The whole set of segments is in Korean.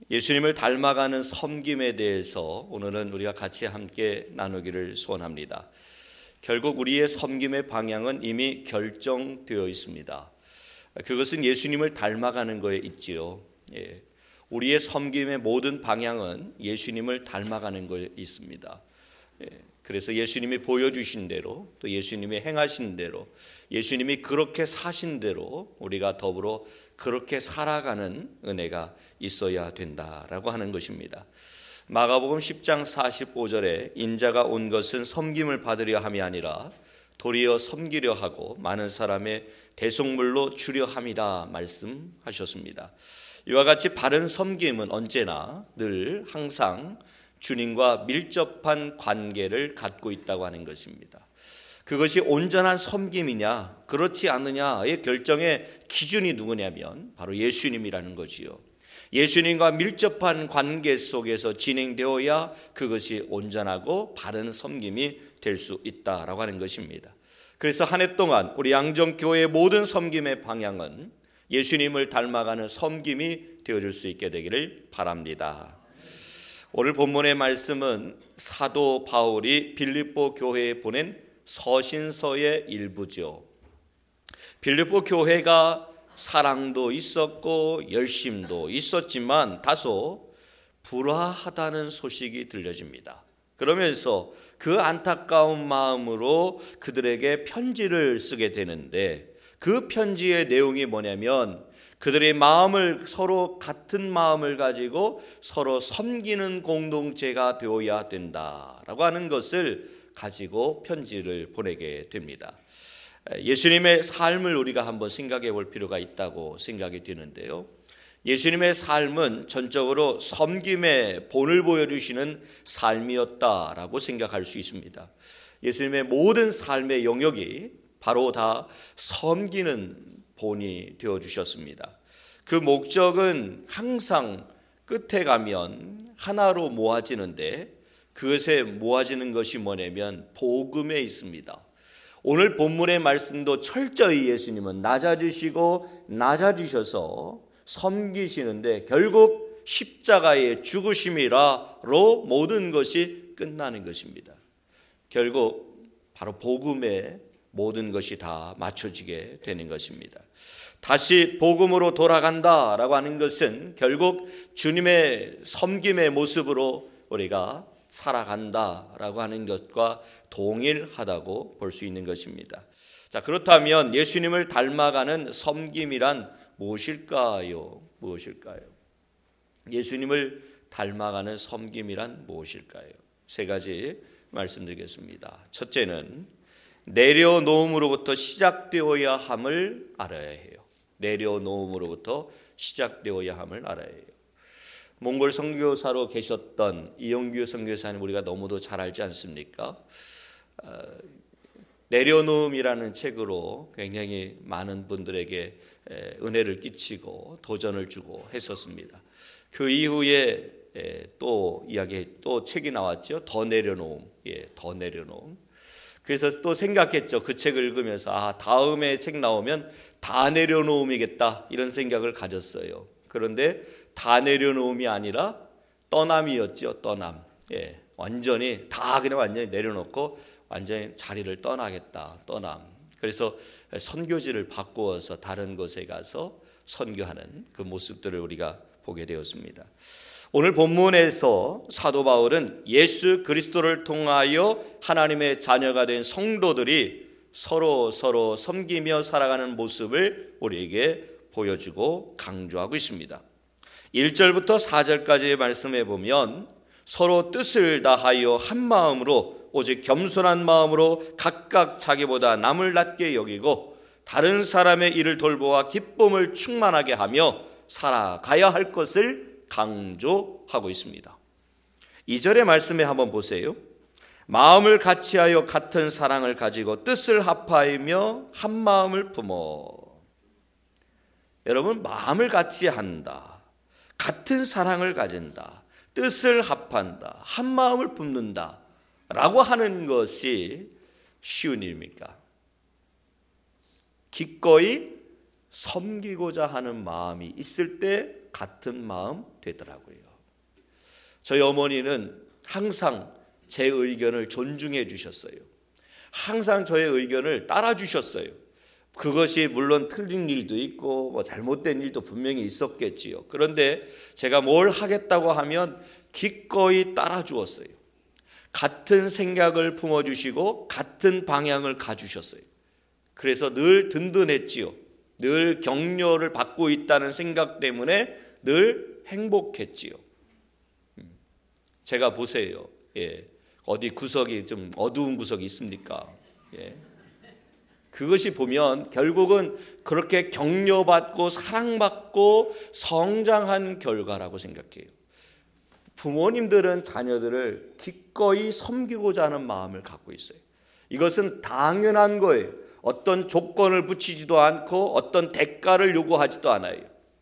예수님을 닮아가는 섬김에 대해서 오늘은 우리가 같이 함께 나누기를 소원합니다. 결국 우리의 섬김의 방향은 이미 결정되어 있습니다. 그것은 예수님을 닮아가는 거에 있지요. 우리의 섬김의 모든 방향은 예수님을 닮아가는 거에 있습니다. 그래서 예수님이 보여주신 대로, 또 예수님이 행하신 대로, 예수님이 그렇게 사신 대로 우리가 더불어 그렇게 살아가는 은혜가 있어야 된다라고 하는 것입니다. 마가복음 10장 45절에 인자가 온 것은 섬김을 받으려 함이 아니라 도리어 섬기려 하고 많은 사람의 대속물로 주려 함이다 말씀하셨습니다. 이와 같이 바른 섬김은 언제나 늘 항상 주님과 밀접한 관계를 갖고 있다고 하는 것입니다. 그것이 온전한 섬김이냐 그렇지 않느냐의 결정의 기준이 누구냐면 바로 예수님이라는 거지요. 예수님과 밀접한 관계 속에서 진행되어야 그것이 온전하고 바른 섬김이 될 수 있다라고 하는 것입니다. 그래서 한 해 동안 우리 양정교회의 모든 섬김의 방향은 예수님을 닮아가는 섬김이 되어줄 수 있게 되기를 바랍니다. 오늘 본문의 말씀은 사도 바울이 빌립보 교회에 보낸 서신서의 일부죠. 빌립보 교회가 사랑도 있었고 열심도 있었지만 다소 불화하다는 소식이 들려집니다. 그러면서 그 안타까운 마음으로 그들에게 편지를 쓰게 되는데 그 편지의 내용이 뭐냐면 그들의 마음을 서로 같은 마음을 가지고 서로 섬기는 공동체가 되어야 된다라고 하는 것을 가지고 편지를 보내게 됩니다. 예수님의 삶을 우리가 한번 생각해 볼 필요가 있다고 생각이 되는데요. 예수님의 삶은 전적으로 섬김의 본을 보여주시는 삶이었다라고 생각할 수 있습니다. 예수님의 모든 삶의 영역이 바로 다 섬기는 본이 되어주셨습니다. 그 목적은 항상 끝에 가면 하나로 모아지는데 그것에 모아지는 것이 뭐냐면 복음에 있습니다. 오늘 본문의 말씀도 철저히 예수님은 낮아지셔서 섬기시는데 결국 십자가의 죽으심이라로 모든 것이 끝나는 것입니다. 결국 바로 복음에 모든 것이 다 맞춰지게 되는 것입니다. 다시 복음으로 돌아간다라고 하는 것은 결국 주님의 섬김의 모습으로 우리가 살아간다라고 하는 것과 동일하다고 볼 수 있는 것입니다. 자, 그렇다면 예수님을 닮아가는 섬김이란 무엇일까요? 예수님을 닮아가는 섬김이란 무엇일까요? 세 가지 말씀드리겠습니다. 첫째는 내려놓음으로부터 시작되어야 함을 알아야 해요. 내려놓음으로부터 시작되어야 함을 알아야 해요. 몽골 선교사로 계셨던 이용규 선교사님 우리가 너무도 잘 알지 않습니까? 내려놓음이라는 책으로 굉장히 많은 분들에게 은혜를 끼치고 도전을 주고 했었습니다. 그 이후에 또 책이 나왔죠. 더 내려놓음. 더 내려놓음. 그래서 또 생각했죠. 그 책을 읽으면서 다음에 책 나오면 다 내려놓음이겠다 이런 생각을 가졌어요. 그런데 다 내려놓음이 아니라 떠남이었죠. 떠남. 완전히 내려놓고 완전히 자리를 떠나겠다. 떠남. 그래서 선교지를 바꾸어서 다른 곳에 가서 선교하는 그 모습들을 우리가 보게 되었습니다. 오늘 본문에서 사도 바울은 예수 그리스도를 통하여 하나님의 자녀가 된 성도들이 서로 섬기며 살아가는 모습을 우리에게 보여주고 강조하고 있습니다. 1절부터 4절까지의 말씀에 보면 서로 뜻을 다하여 한 마음으로 오직 겸손한 마음으로 각각 자기보다 남을 낮게 여기고 다른 사람의 일을 돌보아 기쁨을 충만하게 하며 살아가야 할 것을 강조하고 있습니다. 2절의 말씀에 한번 보세요. 마음을 같이하여 같은 사랑을 가지고 뜻을 합하이며 한 마음을 품어. 여러분, 마음을 같이 한다, 같은 사랑을 가진다, 뜻을 합한다, 한 마음을 품는다 라고 하는 것이 쉬운 일입니까? 기꺼이 섬기고자 하는 마음이 있을 때 같은 마음 되더라고요. 저희 어머니는 항상 제 의견을 존중해 주셨어요. 항상 저의 의견을 따라 주셨어요. 그것이 물론 틀린 일도 있고 잘못된 일도 분명히 있었겠지요. 그런데 제가 뭘 하겠다고 하면 기꺼이 따라 주었어요. 같은 생각을 품어주시고 같은 방향을 가주셨어요. 그래서 늘 든든했지요. 늘 격려를 받고 있다는 생각 때문에 늘 행복했지요. 제가 보세요. 어디 구석이 좀 어두운 구석이 있습니까? 그것이 보면 결국은 그렇게 격려받고 사랑받고 성장한 결과라고 생각해요. 부모님들은 자녀들을 기꺼이 섬기고자 하는 마음을 갖고 있어요. 이것은 당연한 거예요. 어떤 조건을 붙이지도 않고 어떤 대가를 요구하지도 않아요.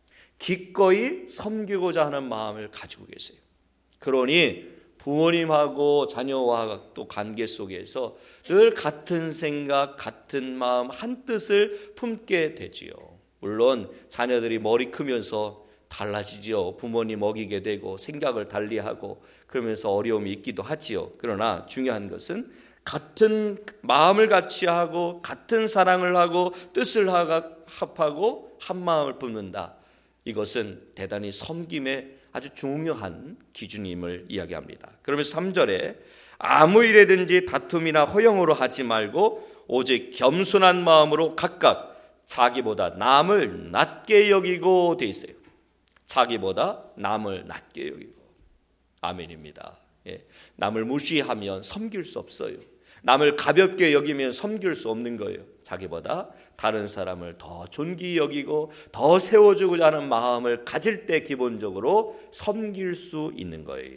기꺼이 섬기고자 하는 마음을 가지고 계세요. 그러니 부모님하고 자녀와 또 관계 속에서 늘 같은 생각, 같은 마음, 한 뜻을 품게 되지요. 물론 자녀들이 머리 크면서 달라지죠. 부모님 먹이게 되고 생각을 달리하고 그러면서 어려움이 있기도 하지요. 그러나 중요한 것은 같은 마음을 같이 하고 같은 사랑을 하고 뜻을 합하고 한 마음을 품는다. 이것은 대단히 섬김의 아주 중요한 기준임을 이야기합니다. 그러면서 3절에 아무 일에든지 다툼이나 허영으로 하지 말고 오직 겸손한 마음으로 각각 자기보다 남을 낮게 여기고 돼 있어요. 자기보다 남을 낮게 여기고. 아멘입니다. 남을 무시하면 섬길 수 없어요. 남을 가볍게 여기면 섬길 수 없는 거예요. 자기보다 다른 사람을 더 존귀히 여기고 더 세워주고자 하는 마음을 가질 때 기본적으로 섬길 수 있는 거예요.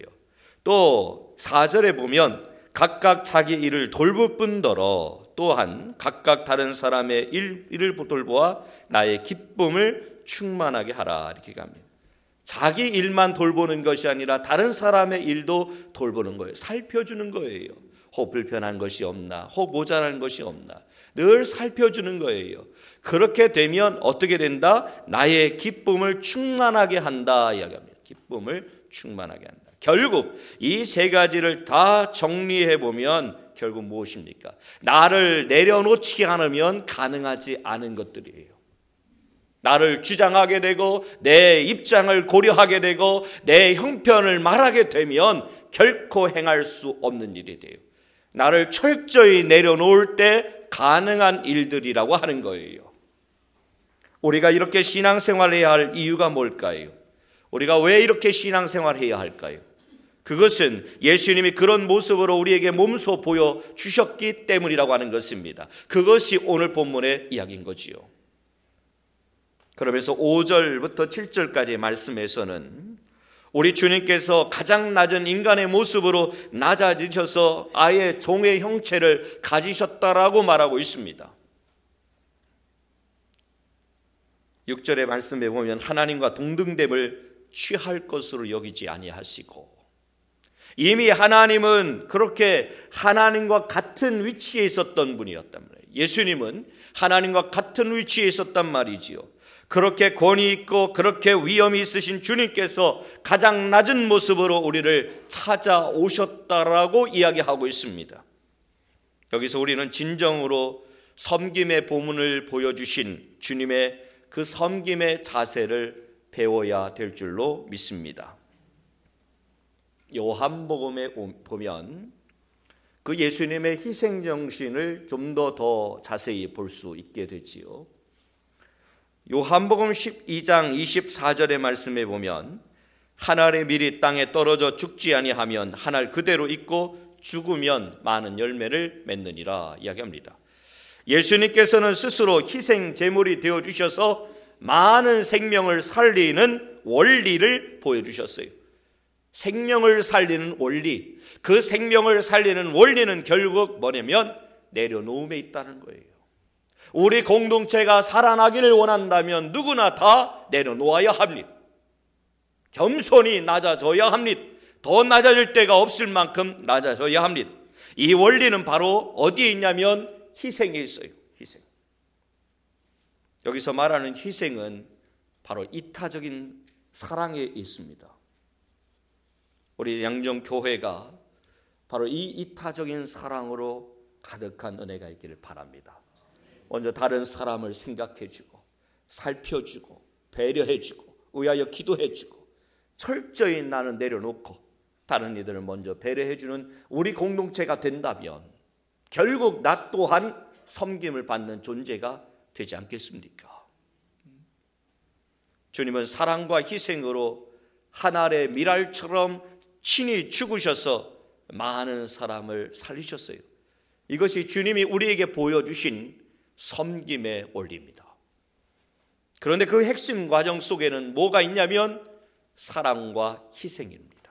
또 4절에 보면 각각 자기 일을 돌볼 뿐더러 또한 각각 다른 사람의 일을 돌보아 나의 기쁨을 충만하게 하라 이렇게 갑니다. 자기 일만 돌보는 것이 아니라 다른 사람의 일도 돌보는 거예요. 살펴주는 거예요. 혹 불편한 것이 없나, 혹 모자란 것이 없나 늘 살펴주는 거예요. 그렇게 되면 어떻게 된다? 나의 기쁨을 충만하게 한다 이야기합니다. 기쁨을 충만하게 한다. 결국 이 세 가지를 다 정리해 보면 결국 무엇입니까? 나를 내려놓지 않으면 가능하지 않은 것들이에요. 나를 주장하게 되고 내 입장을 고려하게 되고 내 형편을 말하게 되면 결코 행할 수 없는 일이 돼요. 나를 철저히 내려놓을 때 가능한 일들이라고 하는 거예요. 우리가 이렇게 신앙생활해야 할 이유가 뭘까요? 우리가 왜 이렇게 신앙생활해야 할까요? 그것은 예수님이 그런 모습으로 우리에게 몸소 보여주셨기 때문이라고 하는 것입니다. 그것이 오늘 본문의 이야기인 거지요. 그러면서 5절부터 7절까지의 말씀에서는 우리 주님께서 가장 낮은 인간의 모습으로 낮아지셔서 아예 종의 형체를 가지셨다라고 말하고 있습니다. 6절의 말씀에 보면 하나님과 동등됨을 취할 것으로 여기지 아니하시고 이미 하나님은 그렇게 하나님과 같은 위치에 있었던 분이었단 말이에요. 예수님은 하나님과 같은 위치에 있었단 말이지요. 그렇게 권위 있고 그렇게 위엄이 있으신 주님께서 가장 낮은 모습으로 우리를 찾아오셨다라고 이야기하고 있습니다. 여기서 우리는 진정으로 섬김의 보문을 보여주신 주님의 그 섬김의 자세를 배워야 될 줄로 믿습니다. 요한복음에 보면 그 예수님의 희생정신을 좀 더 자세히 볼 수 있게 되지요. 요한복음 12장 24절의 말씀에 보면 한 알의 밀이 땅에 떨어져 죽지 아니하면 한 알 그대로 있고 죽으면 많은 열매를 맺느니라 이야기합니다. 예수님께서는 스스로 희생 제물이 되어주셔서 많은 생명을 살리는 원리를 보여주셨어요. 생명을 살리는 원리, 그 생명을 살리는 원리는 결국 뭐냐면 내려놓음에 있다는 거예요. 우리 공동체가 살아나기를 원한다면 누구나 다 내려놓아야 합니다. 겸손히 낮아져야 합니다. 더 낮아질 데가 없을 만큼 낮아져야 합니다. 이 원리는 바로 어디에 있냐면 희생에 있어요. 희생. 여기서 말하는 희생은 바로 이타적인 사랑에 있습니다. 우리 양정교회가 바로 이 이타적인 사랑으로 가득한 은혜가 있기를 바랍니다. 먼저 다른 사람을 생각해주고 살펴주고 배려해주고 의하여 기도해주고 철저히 나는 내려놓고 다른 이들을 먼저 배려해주는 우리 공동체가 된다면 결국 나 또한 섬김을 받는 존재가 되지 않겠습니까? 주님은 사랑과 희생으로 하늘의 미랄처럼 친히 죽으셔서 많은 사람을 살리셨어요. 이것이 주님이 우리에게 보여주신 섬김의 원리입니다. 그런데 그 핵심 과정 속에는 뭐가 있냐면 사랑과 희생입니다.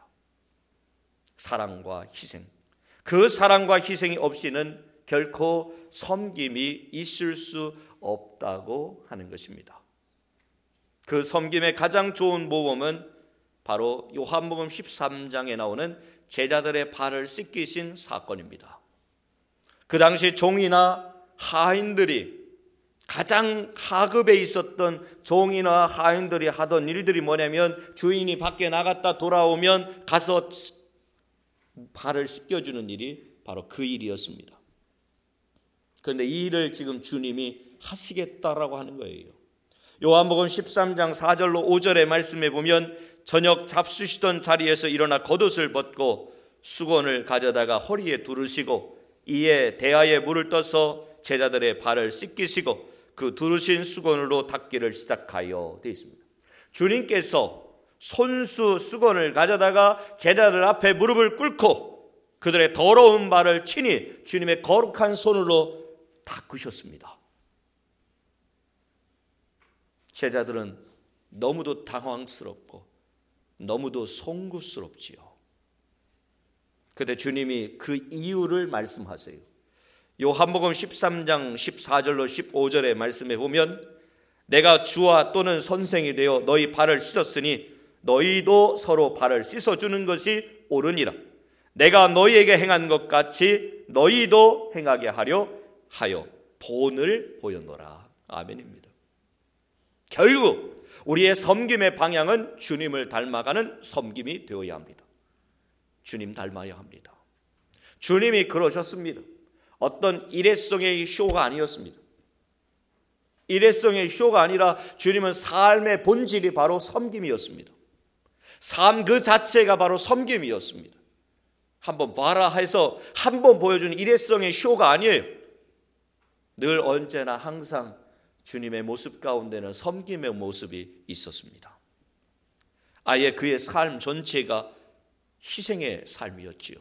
사랑과 희생. 그 사랑과 희생이 없이는 결코 섬김이 있을 수 없다고 하는 것입니다. 그 섬김의 가장 좋은 모범은 바로 요한복음 13장에 나오는 제자들의 발을 씻기신 사건입니다. 그 당시 종이나 하인들이 가장 하급에 있었던 종이나 하인들이 하던 일들이 뭐냐면 주인이 밖에 나갔다 돌아오면 가서 발을 씻겨주는 일이 바로 그 일이었습니다. 그런데 이 일을 지금 주님이 하시겠다라고 하는 거예요. 요한복음 13장 4절로 5절의 말씀에 보면 저녁 잡수시던 자리에서 일어나 겉옷을 벗고 수건을 가져다가 허리에 두르시고 이에 대야에 물을 떠서 제자들의 발을 씻기시고 그 두르신 수건으로 닦기를 시작하여 되어 있습니다. 주님께서 손수 수건을 가져다가 제자들 앞에 무릎을 꿇고 그들의 더러운 발을 친히 주님의 거룩한 손으로 닦으셨습니다. 제자들은 너무도 당황스럽고 너무도 송구스럽지요. 그런데 주님이 그 이유를 말씀하세요. 요한복음 13장 14절로 15절의 말씀에 보면 내가 주와 또는 선생이 되어 너희 발을 씻었으니 너희도 서로 발을 씻어주는 것이 옳으니라. 내가 너희에게 행한 것 같이 너희도 행하게 하려 하여 본을 보였노라. 아멘입니다. 결국 우리의 섬김의 방향은 주님을 닮아가는 섬김이 되어야 합니다. 주님 닮아야 합니다. 주님이 그러셨습니다. 어떤 일회성의 쇼가 아니었습니다. 일회성의 쇼가 아니라 주님은 삶의 본질이 바로 섬김이었습니다. 삶 그 자체가 바로 섬김이었습니다. 한번 봐라 해서 한번 보여주는 일회성의 쇼가 아니에요. 늘 언제나 항상 주님의 모습 가운데는 섬김의 모습이 있었습니다. 아예 그의 삶 전체가 희생의 삶이었지요.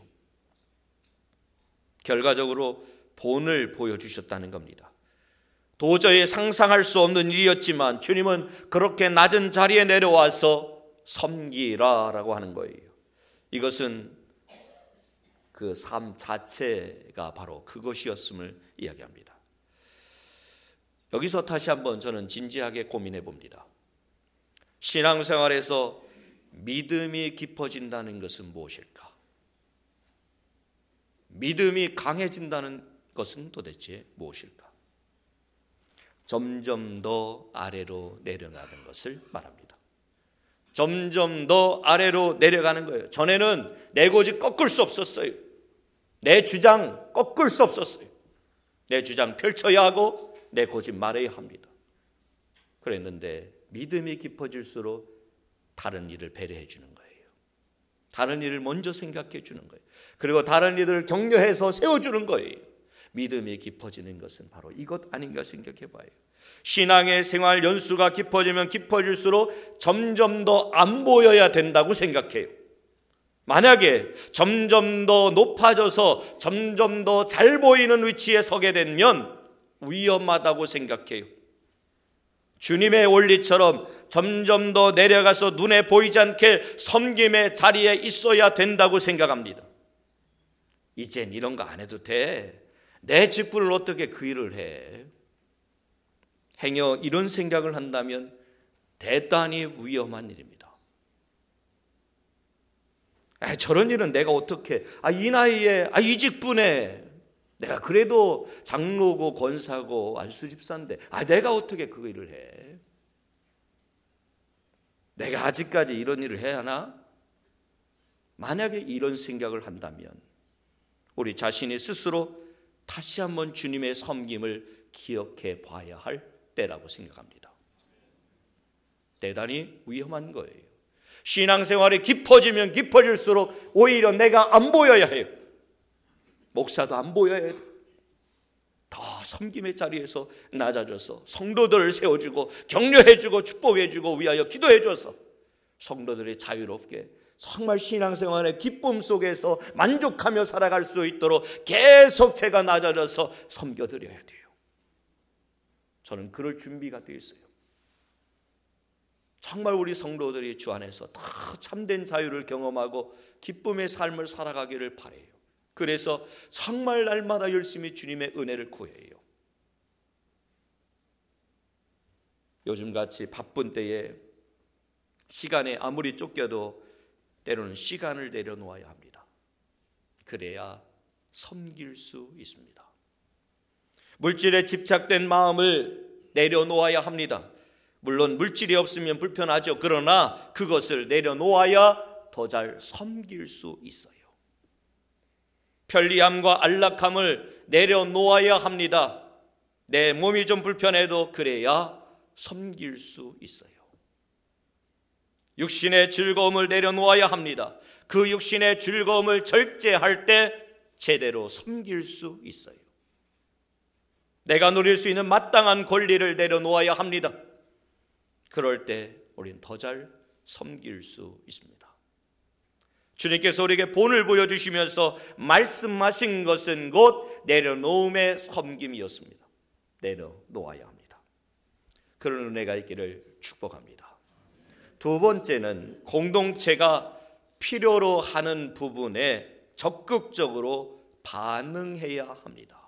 결과적으로 본을 보여주셨다는 겁니다. 도저히 상상할 수 없는 일이었지만 주님은 그렇게 낮은 자리에 내려와서 섬기라라고 하는 거예요. 이것은 그 삶 자체가 바로 그것이었음을 이야기합니다. 여기서 다시 한번 저는 진지하게 고민해 봅니다. 신앙생활에서 믿음이 깊어진다는 것은 무엇일까? 믿음이 강해진다는 것은 도대체 무엇일까? 점점 더 아래로 내려가는 것을 말합니다. 점점 더 아래로 내려가는 거예요. 전에는 내 고집 꺾을 수 없었어요. 내 주장 꺾을 수 없었어요. 내 주장 펼쳐야 하고 내 고집 말해야 합니다. 그랬는데 믿음이 깊어질수록 다른 일을 배려해 주는 거예요. 다른 일을 먼저 생각해 주는 거예요. 그리고 다른 일을 격려해서 세워주는 거예요. 믿음이 깊어지는 것은 바로 이것 아닌가 생각해 봐요. 신앙의 생활 연수가 깊어지면 깊어질수록 점점 더 안 보여야 된다고 생각해요. 만약에 점점 더 높아져서 점점 더 잘 보이는 위치에 서게 되면 위험하다고 생각해요. 주님의 원리처럼 점점 더 내려가서 눈에 보이지 않게 섬김의 자리에 있어야 된다고 생각합니다. 이젠 이런 거 안 해도 돼. 내 직분을 어떻게 그 일을 해? 행여 이런 생각을 한다면 대단히 위험한 일입니다. 저런 일은 내가 어떻게, 이 나이에, 이 직분에 내가 그래도 장로고 권사고 안수 집사인데 내가 어떻게 그 일을 해? 내가 아직까지 이런 일을 해야 하나? 만약에 이런 생각을 한다면 우리 자신이 스스로 다시 한번 주님의 섬김을 기억해 봐야 할 때라고 생각합니다. 대단히 위험한 거예요. 신앙생활이 깊어지면 깊어질수록 오히려 내가 안 보여야 해요. 목사도 안 보여야 돼요. 더 섬김의 자리에서 낮아져서 성도들을 세워주고 격려해주고 축복해주고 위하여 기도해줘서 성도들이 자유롭게 정말 신앙생활의 기쁨 속에서 만족하며 살아갈 수 있도록 계속 제가 낮아져서 섬겨드려야 돼요. 저는 그럴 준비가 되어 있어요. 정말 우리 성도들이 주 안에서 다 참된 자유를 경험하고 기쁨의 삶을 살아가기를 바라요. 그래서 정말 날마다 열심히 주님의 은혜를 구해요. 요즘같이 바쁜 때에 시간에 아무리 쫓겨도 때로는 시간을 내려놓아야 합니다. 그래야 섬길 수 있습니다. 물질에 집착된 마음을 내려놓아야 합니다. 물론 물질이 없으면 불편하죠. 그러나 그것을 내려놓아야 더 잘 섬길 수 있어요. 편리함과 안락함을 내려놓아야 합니다. 내 몸이 좀 불편해도 그래야 섬길 수 있어요. 육신의 즐거움을 내려놓아야 합니다. 그 육신의 즐거움을 절제할 때 제대로 섬길 수 있어요. 내가 누릴 수 있는 마땅한 권리를 내려놓아야 합니다. 그럴 때 우린 더 잘 섬길 수 있습니다. 주님께서 우리에게 본을 보여주시면서 말씀하신 것은 곧 내려놓음의 섬김이었습니다. 내려놓아야 합니다. 그런 은혜가 있기를 축복합니다. 두 번째는 공동체가 필요로 하는 부분에 적극적으로 반응해야 합니다.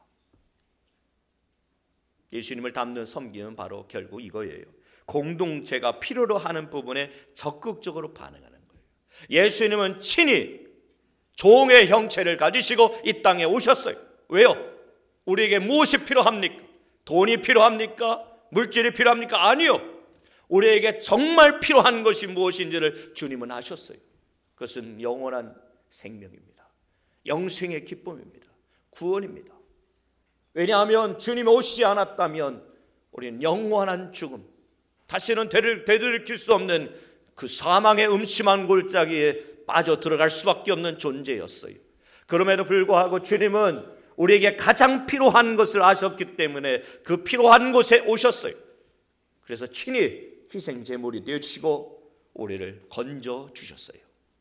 예수님을 닮는 섬김은 바로 결국 이거예요. 공동체가 필요로 하는 부분에 적극적으로 반응하는 거예요. 예수님은 친히 종의 형체를 가지시고 이 땅에 오셨어요. 왜요? 우리에게 무엇이 필요합니까? 돈이 필요합니까? 물질이 필요합니까? 아니요. 우리에게 정말 필요한 것이 무엇인지를 주님은 아셨어요. 그것은 영원한 생명입니다. 영생의 기쁨입니다. 구원입니다. 왜냐하면 주님이 오시지 않았다면 우리는 영원한 죽음, 다시는 되돌이킬 수 없는 그 사망의 음침한 골짜기에 빠져 들어갈 수밖에 없는 존재였어요. 그럼에도 불구하고 주님은 우리에게 가장 필요한 것을 아셨기 때문에 그 필요한 곳에 오셨어요. 그래서 친히 희생제물이 되어주시고 우리를 건져주셨어요.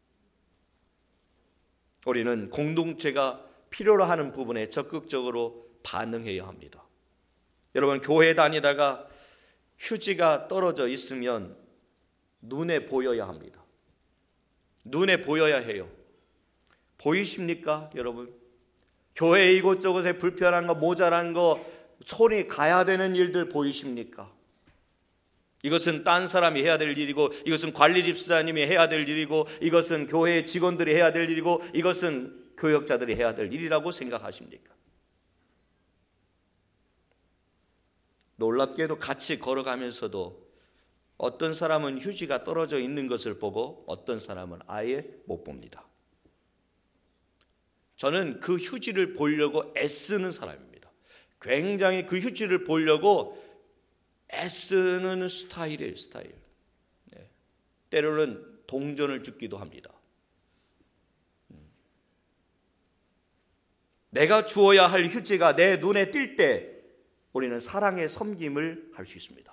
우리는 공동체가 필요로 하는 부분에 적극적으로 반응해야 합니다. 여러분, 교회 다니다가 휴지가 떨어져 있으면 눈에 보여야 합니다. 눈에 보여야 해요. 보이십니까, 여러분? 교회 이곳저곳에 불편한 거, 모자란 거, 손이 가야 되는 일들 보이십니까? 이것은 딴 사람이 해야 될 일이고, 이것은 관리 집사님이 해야 될 일이고, 이것은 교회 직원들이 해야 될 일이고, 이것은 교역자들이 해야 될 일이라고 생각하십니까? 놀랍게도 같이 걸어가면서도 어떤 사람은 휴지가 떨어져 있는 것을 보고 어떤 사람은 아예 못 봅니다. 저는 그 휴지를 보려고 애쓰는 사람입니다. 굉장히 그 휴지를 보려고 애쓰는 스타일이에요, 스타일. 네. 때로는 동전을 줍기도 합니다. 내가 주어야 할 휴지가 내 눈에 띌 때 우리는 사랑의 섬김을 할 수 있습니다.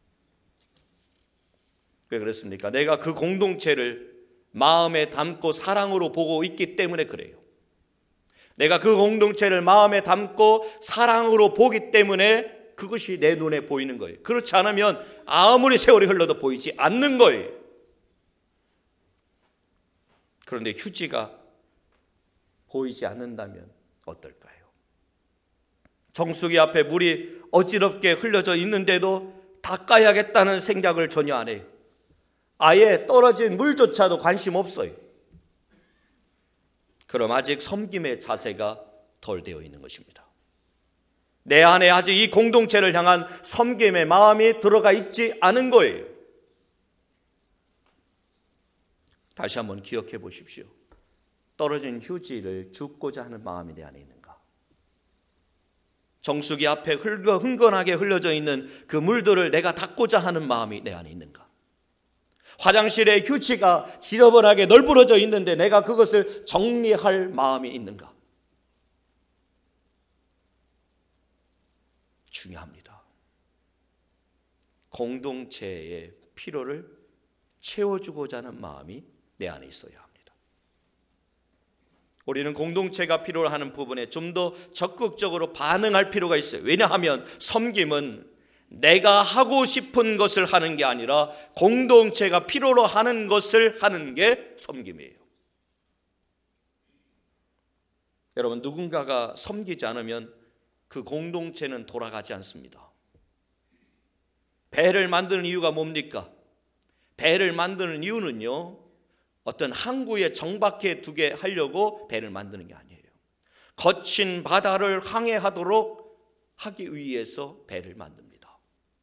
왜 그렇습니까? 내가 그 공동체를 마음에 담고 사랑으로 보고 있기 때문에 그래요. 내가 그 공동체를 마음에 담고 사랑으로 보기 때문에 그것이 내 눈에 보이는 거예요. 그렇지 않으면 아무리 세월이 흘러도 보이지 않는 거예요. 그런데 휴지가 보이지 않는다면 어떨까요? 정수기 앞에 물이 어지럽게 흘려져 있는데도 닦아야겠다는 생각을 전혀 안 해요. 아예 떨어진 물조차도 관심 없어요. 그럼 아직 섬김의 자세가 덜 되어 있는 것입니다. 내 안에 아직 이 공동체를 향한 섬김의 마음이 들어가 있지 않은 거예요. 다시 한번 기억해 보십시오. 떨어진 휴지를 줍고자 하는 마음이 내 안에 있는가? 정수기 앞에 흥건하게 흘려져 있는 그 물들을 내가 닦고자 하는 마음이 내 안에 있는가? 화장실에 휴지가 지저분하게 널브러져 있는데 내가 그것을 정리할 마음이 있는가? 중요합니다. 공동체의 필요를 채워주고자 하는 마음이 내 안에 있어야 합니다. 우리는 공동체가 필요로 하는 부분에 좀 더 적극적으로 반응할 필요가 있어요. 왜냐하면 섬김은 내가 하고 싶은 것을 하는 게 아니라 공동체가 필요로 하는 것을 하는 게 섬김이에요. 여러분, 누군가가 섬기지 않으면 그 공동체는 돌아가지 않습니다. 배를 만드는 이유가 뭡니까? 배를 만드는 이유는요, 어떤 항구에 정박해 두게 하려고 배를 만드는 게 아니에요. 거친 바다를 항해하도록 하기 위해서 배를 만듭니다.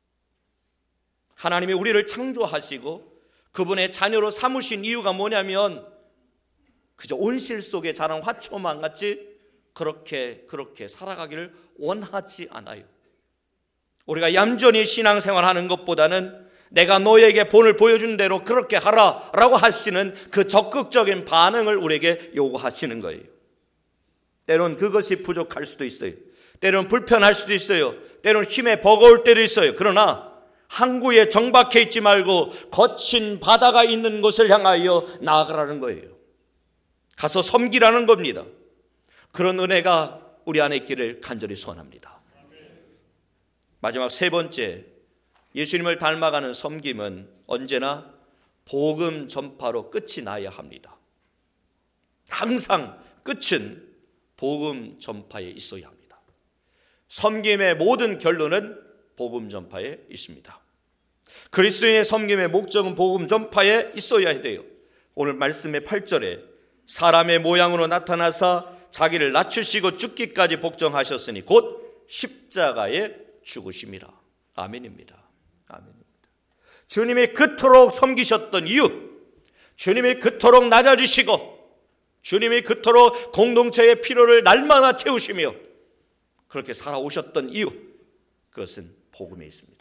하나님이 우리를 창조하시고 그분의 자녀로 삼으신 이유가 뭐냐면 그저 온실 속에 자란 화초만 같이 그렇게 살아가기를 원하지 않아요. 우리가 얌전히 신앙생활하는 것보다는 내가 너에게 본을 보여준 대로 그렇게 하라라고 하시는 그 적극적인 반응을 우리에게 요구하시는 거예요. 때론 그것이 부족할 수도 있어요. 때론 불편할 수도 있어요. 때론 힘에 버거울 때도 있어요. 그러나 항구에 정박해 있지 말고 거친 바다가 있는 곳을 향하여 나아가라는 거예요. 가서 섬기라는 겁니다. 그런 은혜가 우리 안에 있기를 간절히 소원합니다. 마지막 세 번째, 예수님을 닮아가는 섬김은 언제나 복음 전파로 끝이 나야 합니다. 항상 끝은 복음 전파에 있어야 합니다. 섬김의 모든 결론은 복음 전파에 있습니다. 그리스도인의 섬김의 목적은 복음 전파에 있어야 돼요. 오늘 말씀의 8절에 사람의 모양으로 나타나사 자기를 낮추시고 죽기까지 복종하셨으니 곧 십자가에 죽으심이라. 아멘입니다. 아멘입니다. 주님이 그토록 섬기셨던 이유, 주님이 그토록 낮아지시고 주님이 그토록 공동체의 필요를 날마다 채우시며 그렇게 살아오셨던 이유, 그것은 복음에 있습니다.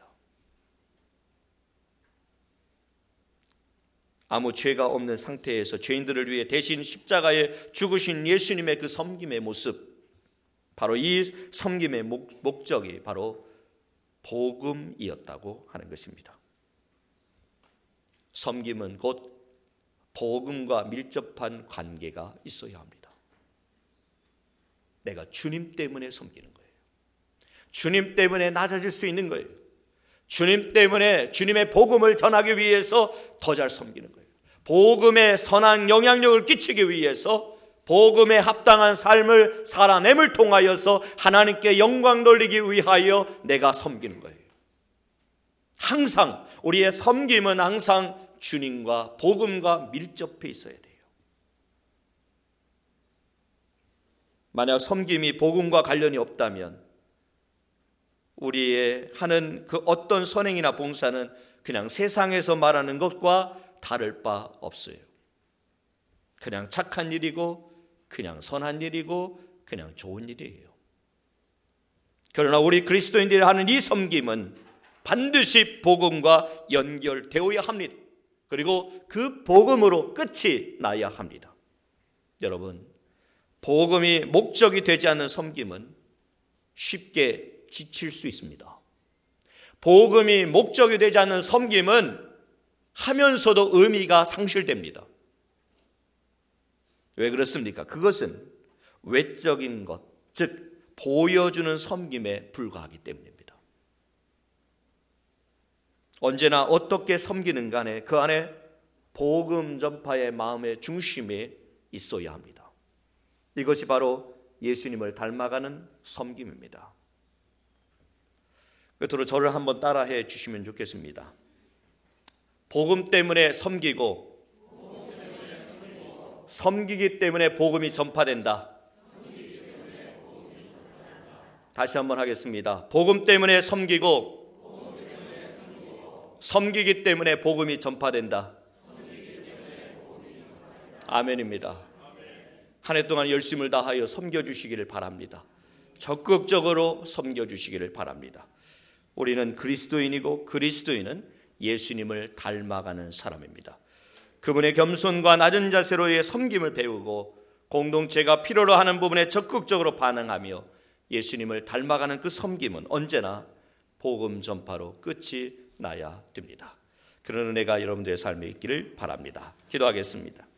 아무 죄가 없는 상태에서 죄인들을 위해 대신 십자가에 죽으신 예수님의 그 섬김의 모습, 바로 이 섬김의 목적이 바로 복음이었다고 하는 것입니다. 섬김은 곧 복음과 밀접한 관계가 있어야 합니다. 내가 주님 때문에 섬기는 거예요. 주님 때문에 낮아질 수 있는 거예요. 주님 때문에 주님의 복음을 전하기 위해서 더 잘 섬기는 거예요. 복음에 선한 영향력을 끼치기 위해서 복음에 합당한 삶을 살아냄을 통하여서 하나님께 영광 돌리기 위하여 내가 섬기는 거예요. 항상 우리의 섬김은 항상 주님과 복음과 밀접해 있어야 돼요. 만약 섬김이 복음과 관련이 없다면 우리의 하는 그 어떤 선행이나 봉사는 그냥 세상에서 말하는 것과 다를 바 없어요. 그냥 착한 일이고 그냥 선한 일이고 그냥 좋은 일이에요. 그러나 우리 그리스도인들이 하는 이 섬김은 반드시 복음과 연결되어야 합니다. 그리고 그 복음으로 끝이 나야 합니다. 여러분, 복음이 목적이 되지 않는 섬김은 쉽게 지칠 수 있습니다. 복음이 목적이 되지 않는 섬김은 하면서도 의미가 상실됩니다. 왜 그렇습니까? 그것은 외적인 것, 즉 보여주는 섬김에 불과하기 때문입니다. 언제나 어떻게 섬기는 간에 그 안에 복음 전파의 마음의 중심에 있어야 합니다. 이것이 바로 예수님을 닮아가는 섬김입니다. 끝으로 저를 한번 따라해 주시면 좋겠습니다. 복음 때문에 섬기고 섬기기 때문에 복음이 전파된다. 다시 한번 하겠습니다. 복음 때문에 섬기고 섬기기 때문에 복음이 전파된다. 아멘입니다. 한 해 동안 열심을 다하여 섬겨주시기를 바랍니다. 적극적으로 섬겨주시기를 바랍니다. 우리는 그리스도인이고 그리스도인은 예수님을 닮아가는 사람입니다. 그분의 겸손과 낮은 자세로의 섬김을 배우고 공동체가 필요로 하는 부분에 적극적으로 반응하며 예수님을 닮아가는 그 섬김은 언제나 복음 전파로 끝이 나야 됩니다. 그런 은혜가 여러분들의 삶에 있기를 바랍니다. 기도하겠습니다.